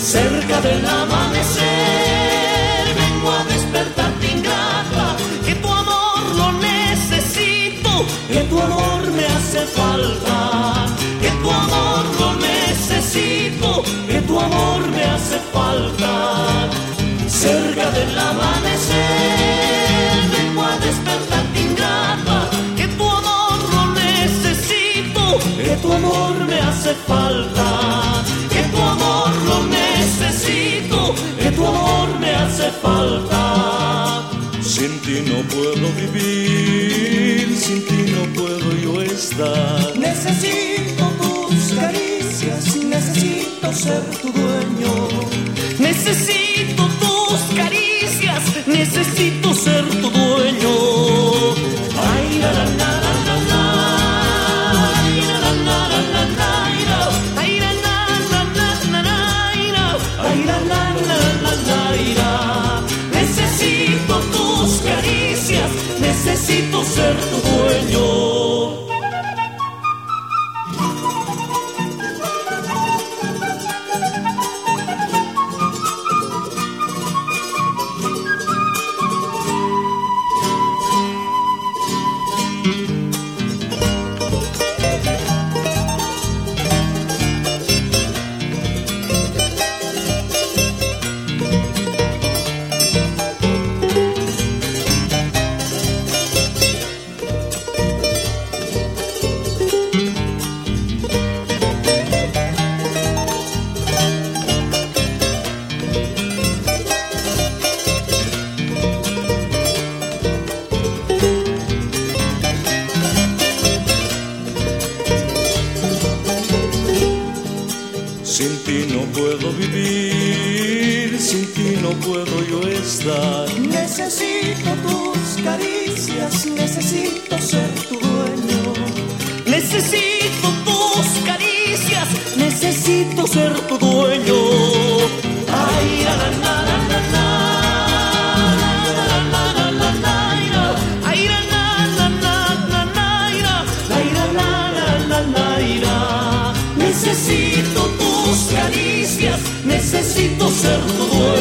cerca del amanecer, vengo a despertarte ingrata, que tu amor lo necesito, que tu amor me hace falta, que tu amor lo necesito, que tu amor me hace falta. Cerca del amanecer, vengo a despertarte ingrata, que tu amor lo necesito, que tu amor me hace falta, que tu amor lo necesito, que tu amor me hace falta. Sin ti no puedo vivir, sin ti no puedo yo estar. Necesito tus caricias, necesito ser tu dueño. Necesito tus caricias, necesito ser tu dueño. Ay, la la la la la la. Ay, la la la la la la. Ay, la la la la la la. Ay, la la la la la la. Necesito tus caricias, necesito ser tu dueño. Sin ti no puedo vivir, sin ti no puedo yo estar. Necesito tus caricias, necesito ser tu dueño. Necesito tus caricias, necesito ser tu dueño. Ay, la la la la la la. Ay, la la la la la la. Ay, la la la la la. Necesito tus caricias, necesito ser tu dueño.